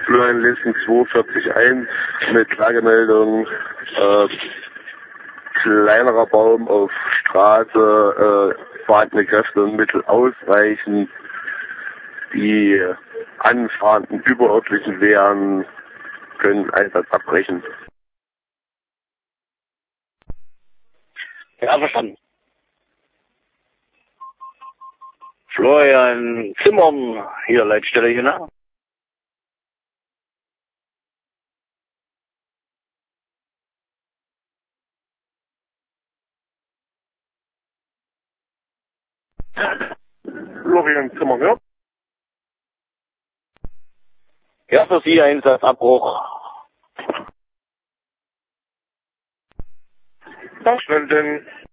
Florian Lessing 241 mit Lagemeldung, kleinerer Baum auf Straße, vorhandene Kräfte und Mittel ausreichen. Die anfahrenden überörtlichen Wehren können Einsatz abbrechen. Ja, verstanden. Florian Zimmern, hier Leitstelle Jena. Florian Zimmern, ja? Ja, für Sie Einsatzabbruch. Verstanden.